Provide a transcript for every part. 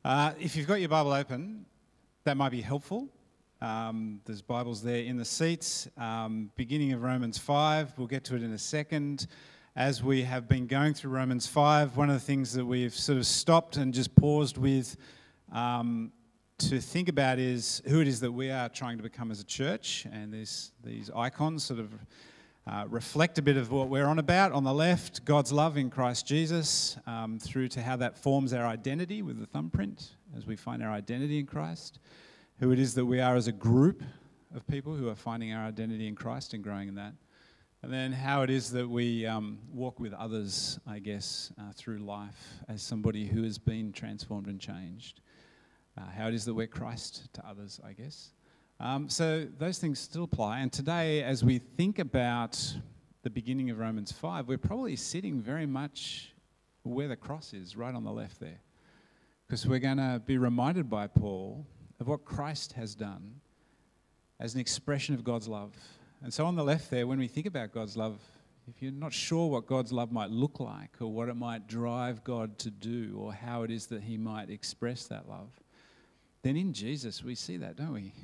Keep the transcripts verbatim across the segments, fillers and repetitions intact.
Uh, if you've got your Bible open, that might be helpful. Um, there's Bibles there in the seats. Um, beginning of Romans five, we'll get to it in a second. As we have been going through Romans five, one of the things that we've sort of stopped and just paused with um, to think about is who it is that we are trying to become as a church. And these, these icons sort of uh, reflect a bit of what we're on about. On the left, God's love in Christ Jesus, um, through to how that forms our identity with the thumbprint as we find our identity in Christ. Who it is that we are as a group of people who are finding our identity in Christ and growing in that. And then how it is that we um, walk with others, I guess, uh, through life as somebody who has been transformed and changed. Uh, how it is that we're Christ to others, I guess. Um, so those things still apply. And today, as we think about the beginning of Romans five, we're probably sitting very much where the cross is, right on the left there. Because we're going to be reminded by Paul of what Christ has done as an expression of God's love. And so on the left there, when we think about God's love, if you're not sure what God's love might look like or what it might drive God to do or how it is that he might express that love, then in Jesus we see that, don't we?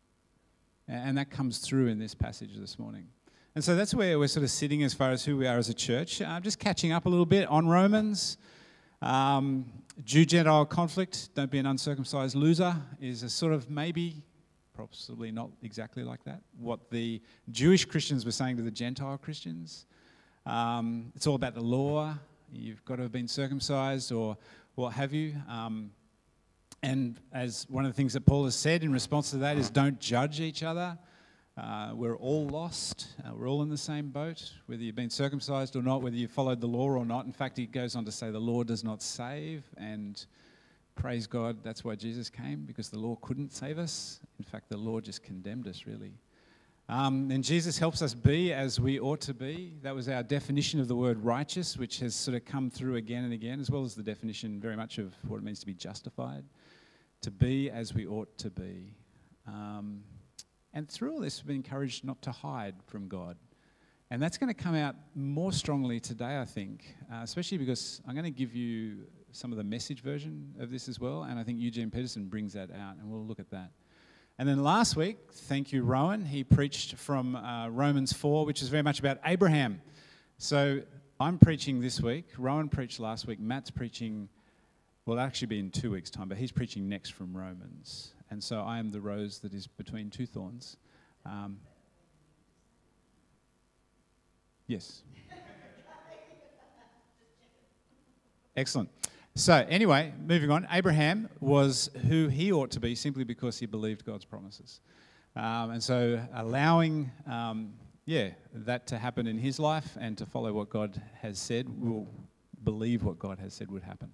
And that comes through in this passage this morning. And so that's where we're sort of sitting as far as who we are as a church. I'm just catching up a little bit on Romans. Um, Jew-Gentile conflict, don't be an uncircumcised loser, is a sort of maybe, possibly not exactly like that, what the Jewish Christians were saying to the Gentile Christians. Um, it's all about the law. You've got to have been circumcised or what have you. Um, and as one of the things that Paul has said in response to that is don't judge each other. Uh, we're all lost. Uh, we're all in the same boat, whether you've been circumcised or not, whether you followed the law or not. In fact, he goes on to say the law does not save, and praise God, that's why Jesus came, because the law couldn't save us. In fact, the law just condemned us, really. Um, and Jesus helps us be as we ought to be. That was our definition of the word righteous, which has sort of come through again and again, as well as the definition very much of what it means to be justified, to be as we ought to be. Um, And through all this, we've been encouraged not to hide from God. And that's going to come out more strongly today, I think, uh, especially because I'm going to give you some of the message version of this as well, and I think Eugene Peterson brings that out, and we'll look at that. And then last week, thank you, Rowan, he preached from uh, Romans four, which is very much about Abraham. So I'm preaching this week. Rowan preached last week. Matt's preaching, well, it'll actually be in two weeks' time, but he's preaching next from Romans. And so I am the rose that is between two thorns. Um, yes. Excellent. So anyway, moving on. Abraham was who he ought to be simply because he believed God's promises. Um, and so allowing, um, yeah, that to happen in his life and to follow what God has said, will believe what God has said would happen,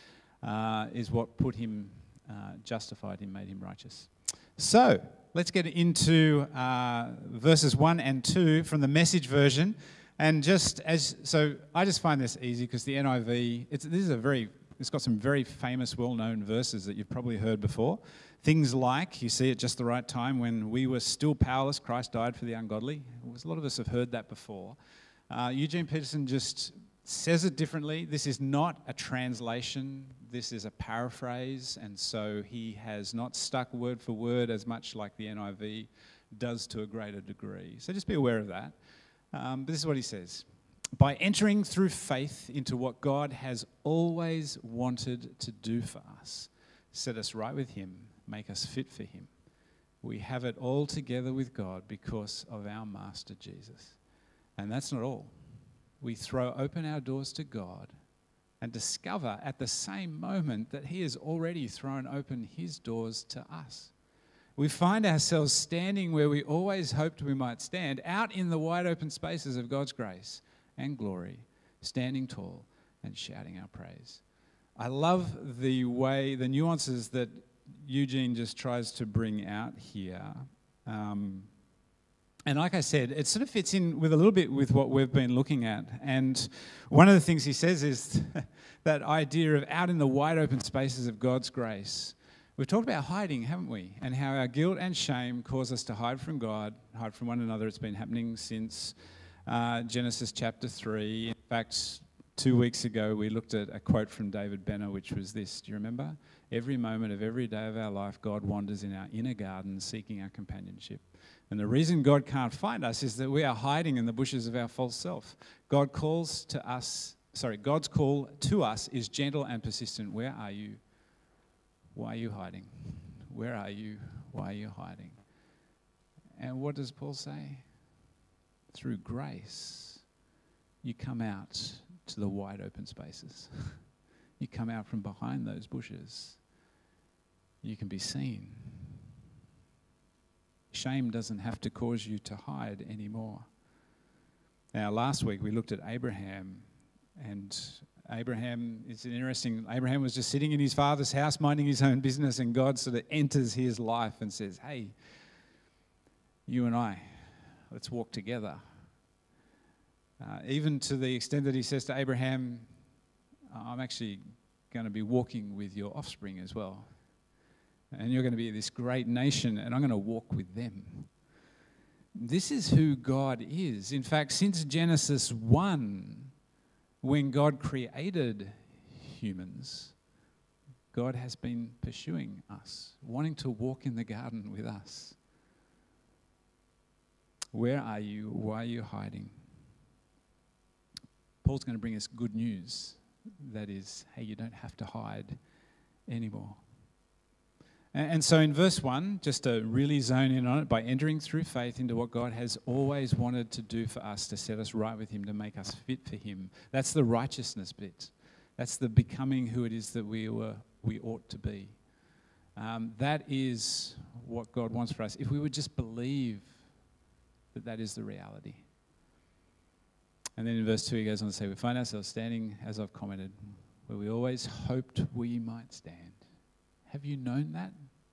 uh, is what put him Uh, justified him, made him righteous. So, let's get into uh, verses one and two from the Message version. And just as, so I just find this easy because the N I V, it's, this is a very, it's got some very famous, well-known verses that you've probably heard before. Things like, you see at just the right time, when we were still powerless, Christ died for the ungodly. A lot of us have heard that before. Uh, Eugene Peterson just says it differently. This is not a translation. This is a paraphrase, and so he has not stuck word for word as much like the N I V does to a greater degree. So just be aware of that. Um, but this is what he says. By entering through faith into what God has always wanted to do for us, set us right with him, make us fit for him. We have it all together with God because of our Master Jesus. And that's not all. We throw open our doors to God and discover at the same moment that he has already thrown open his doors to us. We find ourselves standing where we always hoped we might stand, out in the wide open spaces of God's grace and glory, standing tall and shouting our praise. I love the way, the nuances that Eugene just tries to bring out here. Um, And like I said, it sort of fits in with a little bit with what we've been looking at. And one of the things he says is that idea of out in the wide open spaces of God's grace. We've talked about hiding, haven't we? And how our guilt and shame cause us to hide from God, hide from one another. It's been happening since uh, Genesis chapter three. In fact, Two weeks ago, we looked at a quote from David Benner, which was this. Do you remember? Every moment of every day of our life, God wanders in our inner garden seeking our companionship. And the reason God can't find us is that we are hiding in the bushes of our false self. God calls to us, sorry, God's call to us is gentle and persistent. Where are you? Why are you hiding? Where are you? Why are you hiding? And what does Paul say? Through grace, you come out to the wide open spaces. You come out from behind those bushes. You can be seen. Shame doesn't have to cause you to hide anymore. Now, last week we looked at Abraham, and Abraham, it's an interesting, Abraham was just sitting in his father's house minding his own business, and God sort of enters his life and says, hey, you and I, let's walk together. Uh, even to the extent that he says to Abraham, I'm actually going to be walking with your offspring as well. And you're going to be this great nation, and I'm going to walk with them. This is who God is. In fact, since Genesis one, when God created humans, God has been pursuing us, wanting to walk in the garden with us. Where are you? Why are you hiding? Paul's going to bring us good news. That is, hey, you don't have to hide anymore. And, and so in verse one, just to really zone in on it, by entering through faith into what God has always wanted to do for us, to set us right with him, to make us fit for him. That's the righteousness bit. That's the becoming who it is that we were, we ought to be. Um, that is what God wants for us. If we would just believe that that is the reality. And then in verse two, he goes on to say, we find ourselves standing, as I've commented, where we always hoped we might stand. Have you known that?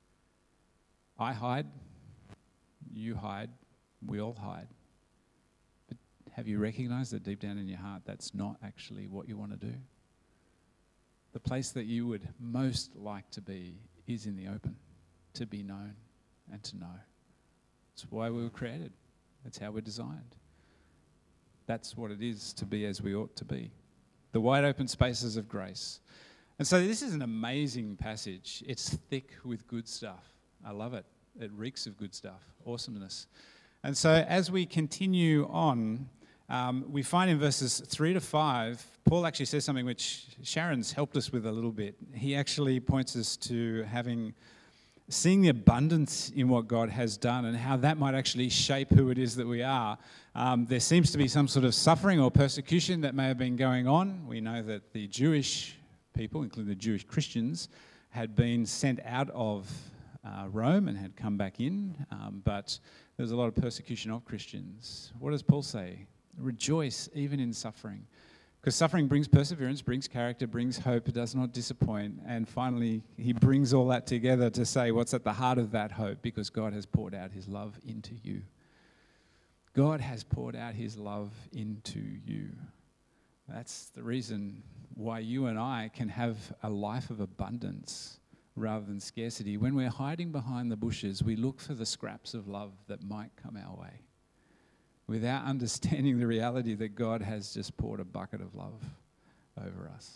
I hide, you hide, we all hide. But have you recognized that deep down in your heart, that's not actually what you want to do? The place that you would most like to be is in the open, to be known and to know. That's why we were created. That's how we're designed. That's what it is to be as we ought to be. The wide open spaces of grace. And so this is an amazing passage. It's thick with good stuff. I love it. It reeks of good stuff. Awesomeness. And so as we continue on, um, we find in verses three to five, Paul actually says something which Sharon's helped us with a little bit. He actually points us to having... seeing the abundance in what God has done and how that might actually shape who it is that we are. Um, there seems to be some sort of suffering or persecution that may have been going on. We know that the Jewish people, including the Jewish Christians, had been sent out of uh, Rome and had come back in, um, but there's a lot of persecution of Christians. What does Paul say? Rejoice even in suffering. Because suffering brings perseverance, brings character, brings hope, it does not disappoint. And finally, he brings all that together to say what's at the heart of that hope, because God has poured out his love into you. God has poured out his love into you. That's the reason why you and I can have a life of abundance rather than scarcity. When we're hiding behind the bushes, we look for the scraps of love that might come our way, without understanding the reality that God has just poured a bucket of love over us.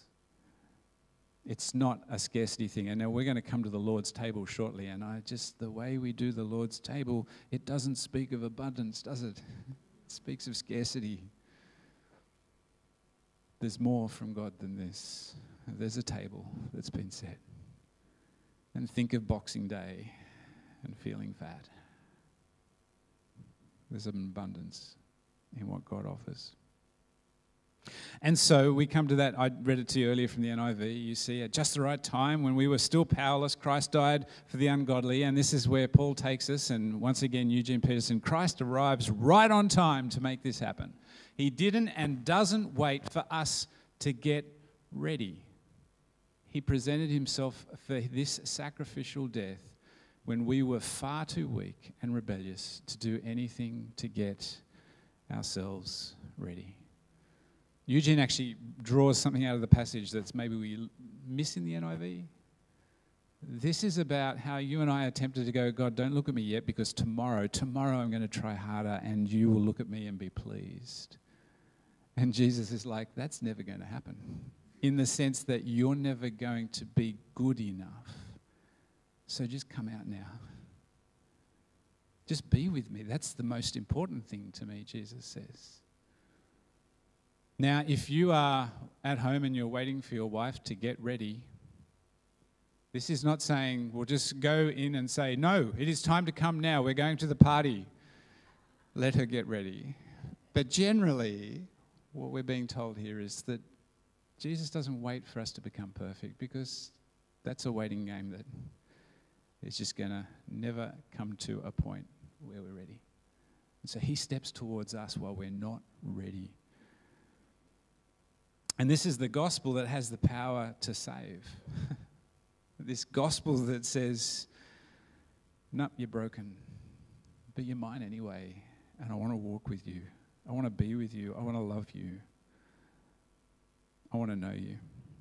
It's not a scarcity thing. And now we're going to come to the Lord's table shortly, and I just, the way we do the Lord's table, it doesn't speak of abundance, does it? It speaks of scarcity. There's more from God than this. There's a table that's been set. And think of Boxing Day and feeling fat. There's an abundance in what God offers. And so we come to that. I read it to you earlier from the N I V. You see, at just the right time, when we were still powerless, Christ died for the ungodly. And this is where Paul takes us. And once again, Eugene Peterson, Christ arrives right on time to make this happen. He didn't and doesn't wait for us to get ready. He presented himself for this sacrificial death when we were far too weak and rebellious to do anything to get ourselves ready. Eugene actually draws something out of the passage that's maybe we miss in the N I V. This is about how you and I are tempted to go, God, don't look at me yet, because tomorrow, tomorrow I'm going to try harder and you will look at me and be pleased. And Jesus is like, that's never going to happen. In the sense that you're never going to be good enough. So just come out now. Just be with me. That's the most important thing to me, Jesus says. Now, if you are at home and you're waiting for your wife to get ready, this is not saying, well, just go in and say, no, it is time to come now. We're going to the party. Let her get ready. But generally, what we're being told here is that Jesus doesn't wait for us to become perfect, because that's a waiting game that is just going to never come to a point where we're ready. And so he steps towards us while we're not ready. And this is the gospel that has the power to save. This gospel that says, nope, you're broken, but you're mine anyway, and I want to walk with you. I want to be with you. I want to love you. I want to know you.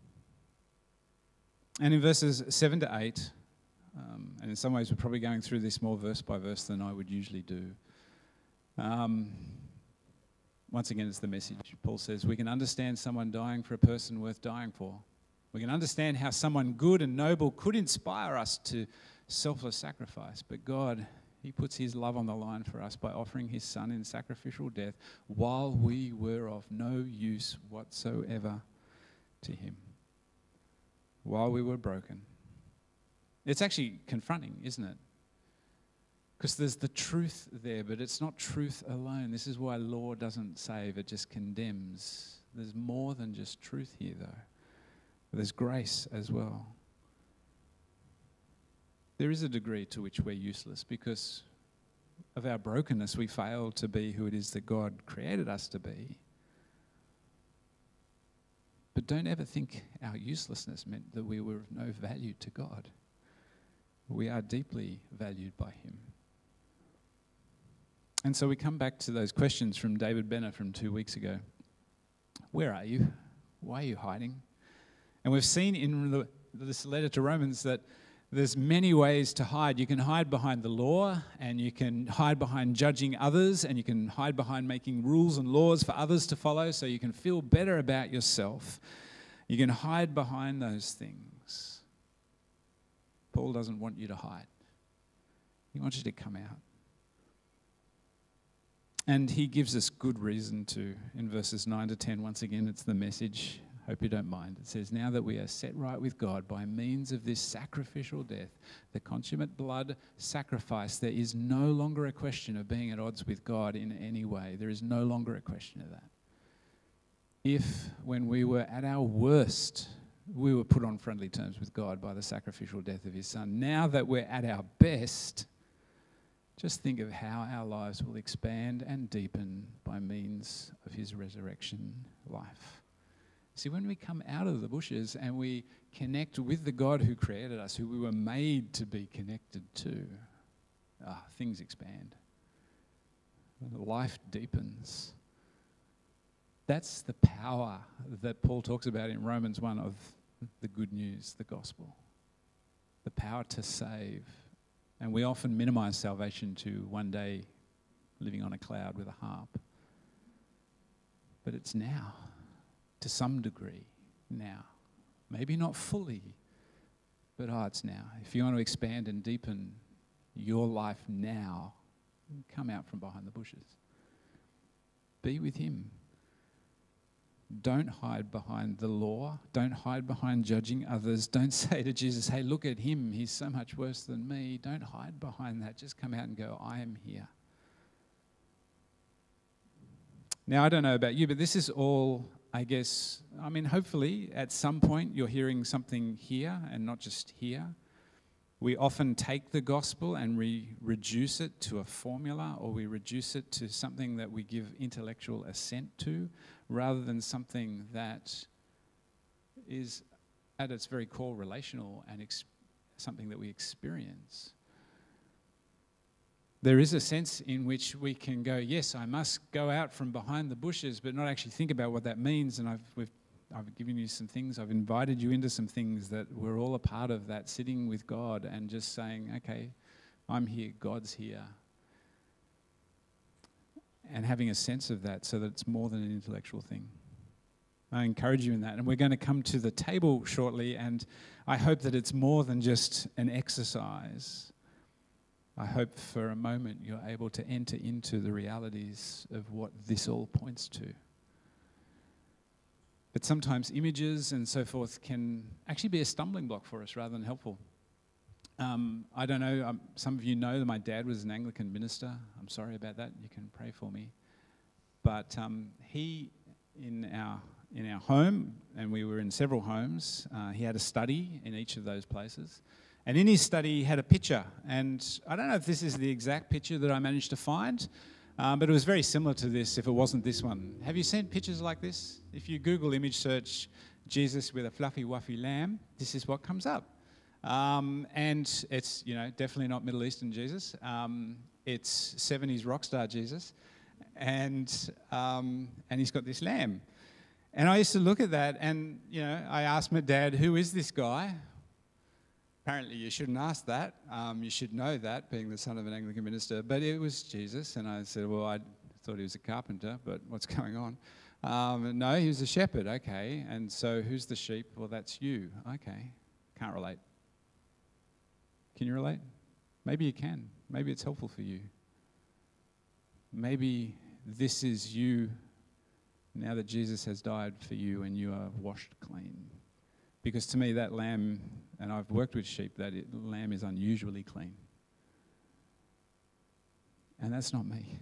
And in verses seven to eight, um, and in some ways we're probably going through this more verse by verse than I would usually do. Um, once again, it's the message. Paul says, we can understand someone dying for a person worth dying for. We can understand how someone good and noble could inspire us to selfless sacrifice. But God, he puts his love on the line for us by offering his son in sacrificial death while we were of no use whatsoever to him. While we were broken. It's actually confronting, isn't it? Because there's the truth there, but it's not truth alone. This is why law doesn't save, it just condemns. There's more than just truth here, though. There's grace as well. There is a degree to which we're useless because of our brokenness. We fail to be who it is that God created us to be. But don't ever think our uselessness meant that we were of no value to God. We are deeply valued by him. And so we come back to those questions from David Benner from two weeks ago. Where are you? Why are you hiding? And we've seen in the, this letter to Romans that there's many ways to hide. You can hide behind the law, and you can hide behind judging others, and you can hide behind making rules and laws for others to follow so you can feel better about yourself. You can hide behind those things. Paul doesn't want you to hide. He wants you to come out. And he gives us good reason to in verses nine to ten. Once again, it's the message. Hope you don't mind. It says, now that we are set right with God by means of this sacrificial death, the consummate blood sacrifice, there is no longer a question of being at odds with God in any way. There is no longer a question of that. If, when we were at our worst, we were put on friendly terms with God by the sacrificial death of his son, now that we're at our best, just think of how our lives will expand and deepen by means of his resurrection life. See, when we come out of the bushes and we connect with the God who created us, who we were made to be connected to, ah, things expand. Life deepens. That's the power that Paul talks about in Romans one of the good news, the gospel. The power to save. And we often minimize salvation to one day living on a cloud with a harp. But it's now. To some degree now. Maybe not fully, but oh, it's now. If you want to expand and deepen your life now, come out from behind the bushes. Be with him. Don't hide behind the law. Don't hide behind judging others. Don't say to Jesus, hey, look at him. He's so much worse than me. Don't hide behind that. Just come out and go, I am here. Now, I don't know about you, but this is all, I guess, I mean, hopefully at some point you're hearing something here and not just here. We often take the gospel and we reduce it to a formula, or we reduce it to something that we give intellectual assent to, rather than something that is at its very core relational and ex- something that we experience. There is a sense in which we can go, yes, I must go out from behind the bushes, but not actually think about what that means. And I've, we've, I've given you some things, I've invited you into some things that we're all a part of, that sitting with God and just saying, okay, I'm here, God's here. and having a sense of that so that it's more than an intellectual thing. I encourage you in that. And we're going to come to the table shortly, and I hope that it's more than just an exercise. I hope for a moment you're able to enter into the realities of what this all points to. But sometimes images and so forth can actually be a stumbling block for us rather than helpful. Um, I don't know, um, some of you know that my dad was an Anglican minister. I'm sorry about that. You can pray for me. But um, he, in our in our home, and we were in several homes, uh, he had a study in each of those places. And in his study, he had a picture. And I don't know if this is the exact picture that I managed to find, um, but it was very similar to this if it wasn't this one. Have you seen pictures like this? If you Google image search Jesus with a fluffy, wuffy lamb, this is what comes up. Um, and it's, you know, definitely not Middle Eastern Jesus. Um, it's seventies rock star Jesus. And, um, and he's got this lamb. And I used to look at that and, you know, I asked my dad, who is this guy? Apparently you shouldn't ask that. Um, you should know that, being the son of an Anglican minister. But it was Jesus. And I said, well, I thought he was a carpenter, but what's going on? Um, no, he was a shepherd. Okay. And so who's the sheep? Well, that's you. Okay. Can't relate. Can you relate? Maybe you can. Maybe it's helpful for you. Maybe this is you now that Jesus has died for you and you are washed clean. Because to me, that lamb, and I've worked with sheep, that it, lamb is unusually clean. And that's not me.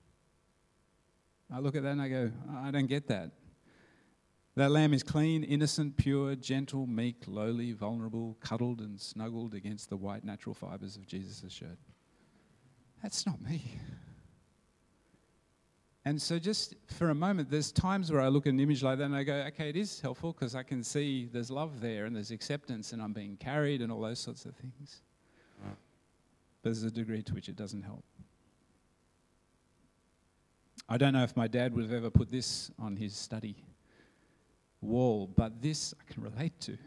I look at that and I go, I don't get that. That lamb is clean, innocent, pure, gentle, meek, lowly, vulnerable, cuddled and snuggled against the white natural fibers of Jesus' shirt. That's not me. And so just for a moment, there's times where I look at an image like that and I go, okay, it is helpful because I can see there's love there and there's acceptance and I'm being carried and all those sorts of things. But there's a degree to which it doesn't help. I don't know if my dad would have ever put this on his study wall, but this I can relate to.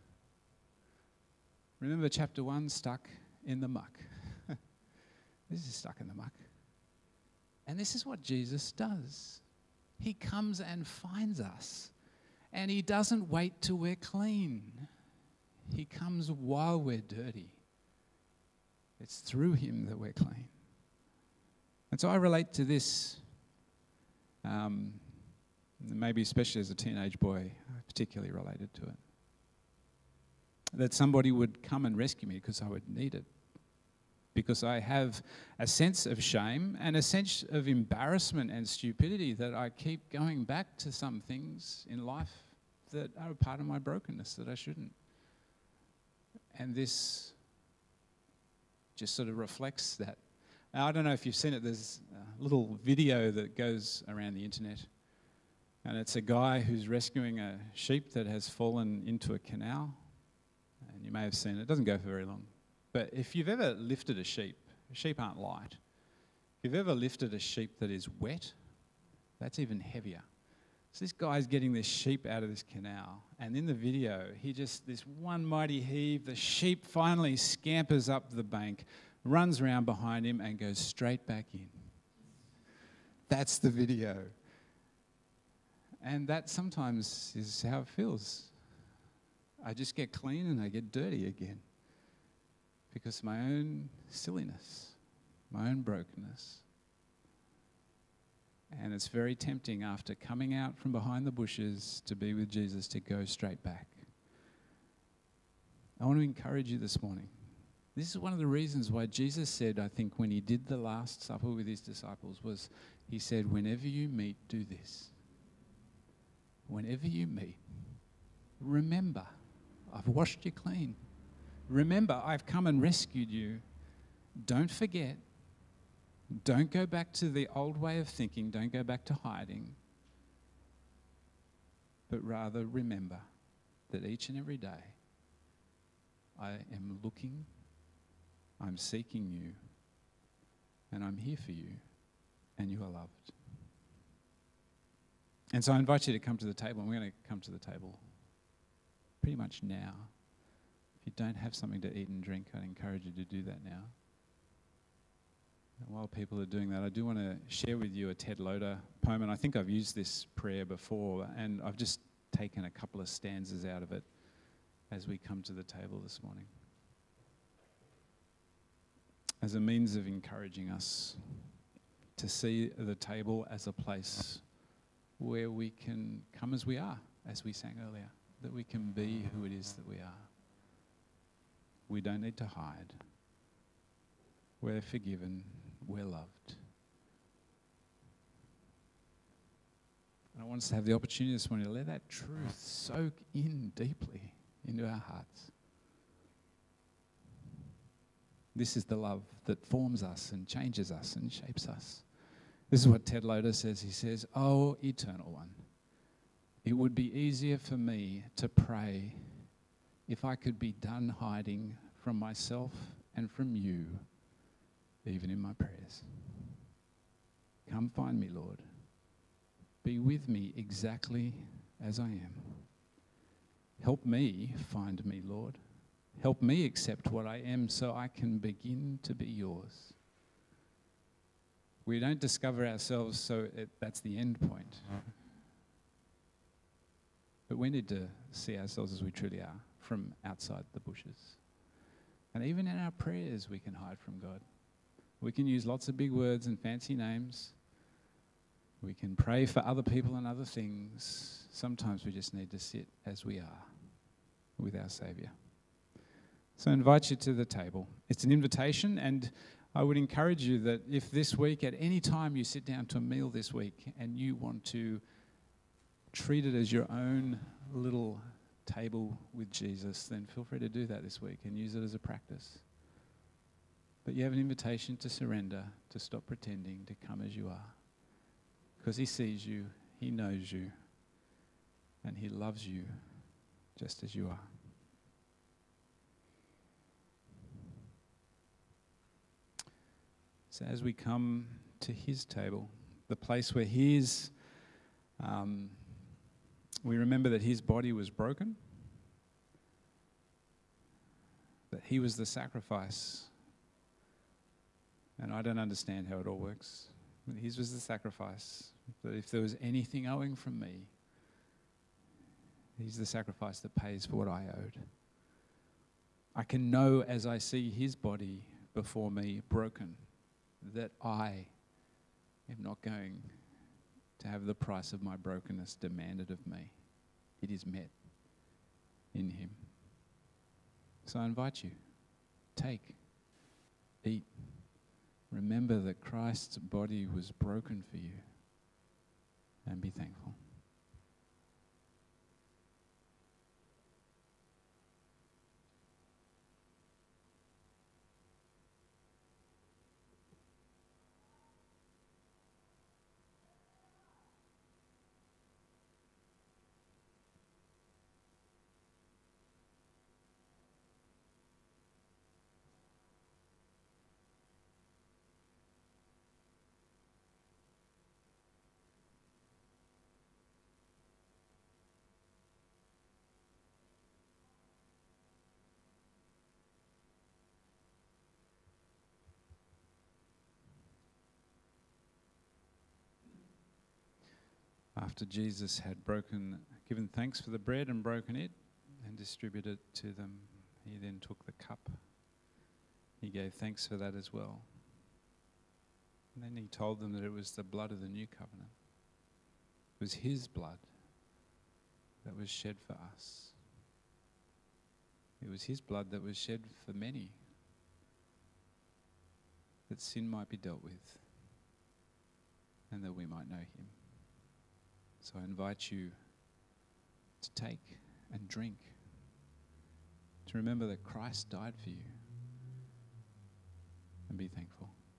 Remember chapter one, stuck in the muck. This is stuck in the muck. And this is what Jesus does. He comes and finds us. And he doesn't wait till we're clean. He comes while we're dirty. It's through him that we're clean. And so I relate to this, um, maybe especially as a teenage boy, I particularly related to it. That somebody would come and rescue me because I would need it. Because I have a sense of shame and a sense of embarrassment and stupidity that I keep going back to some things in life that are a part of my brokenness that I shouldn't. And this just sort of reflects that. Now, I don't know if you've seen it, there's a little video that goes around the internet. And it's a guy who's rescuing a sheep that has fallen into a canal. And you may have seen it. It doesn't go for very long. But if you've ever lifted a sheep, sheep aren't light. If you've ever lifted a sheep that is wet, that's even heavier. So this guy's getting this sheep out of this canal. And in the video, he just, this one mighty heave, the sheep finally scampers up the bank, runs around behind him and goes straight back in. That's the video. And that sometimes is how it feels. I just get clean and I get dirty again. Because of my own silliness, my own brokenness. And it's very tempting after coming out from behind the bushes to be with Jesus to go straight back. I want to encourage you this morning. This is one of the reasons why Jesus said, I think, when he did the Last Supper with his disciples, was he said, whenever you meet, do this. Whenever you meet, remember, I've washed you clean. Remember, I've come and rescued you. Don't forget. Don't go back to the old way of thinking. Don't go back to hiding. But rather remember that each and every day I am looking, I'm seeking you, and I'm here for you, and you are loved. And so I invite you to come to the table, and we're going to come to the table pretty much now. If you don't have something to eat and drink, I'd encourage you to do that now. And while people are doing that, I do want to share with you a Ted Loder poem, and I think I've used this prayer before, and I've just taken a couple of stanzas out of it as we come to the table this morning, as a means of encouraging us to see the table as a place where we can come as we are, as we sang earlier, that we can be who it is that we are. We don't need to hide. We're forgiven. We're loved. And I want us to have the opportunity this morning to let that truth soak in deeply into our hearts. This is the love that forms us and changes us and shapes us. This is what Ted Loder says. He says, "Oh, Eternal One, it would be easier for me to pray if I could be done hiding from myself and from you, even in my prayers. Come find me, Lord. Be with me exactly as I am. Help me find me, Lord. Help me accept what I am so I can begin to be yours." We don't discover ourselves so it, that's the end point. But we need to see ourselves as we truly are, from outside the bushes. And even in our prayers, we can hide from God. We can use lots of big words and fancy names. We can pray for other people and other things. Sometimes we just need to sit as we are with our Saviour. So I invite you to the table. It's an invitation, and I would encourage you that if this week, at any time you sit down to a meal this week and you want to treat it as your own little table with Jesus, then feel free to do that this week and use it as a practice. But you have an invitation to surrender, to stop pretending, to come as you are. Because he sees you, he knows you, and he loves you just as you are. So as we come to his table, the place where he is, um, we remember that his body was broken, that he was the sacrifice. And I don't understand how it all works. But his was the sacrifice. That if there was anything owing from me, he's the sacrifice that pays for what I owed. I can know as I see his body before me broken, that I am not going to have the price of my brokenness demanded of me. It is met in him. So I invite you, take, eat. Remember that Christ's body was broken for you, and be thankful. After Jesus had broken, given thanks for the bread and broken it and distributed it to them, he then took the cup. He gave thanks for that as well. And then he told them that it was the blood of the new covenant. It was his blood that was shed for us. It was his blood that was shed for many, that sin might be dealt with and that we might know him. So I invite you to take and drink, to remember that Christ died for you, and be thankful.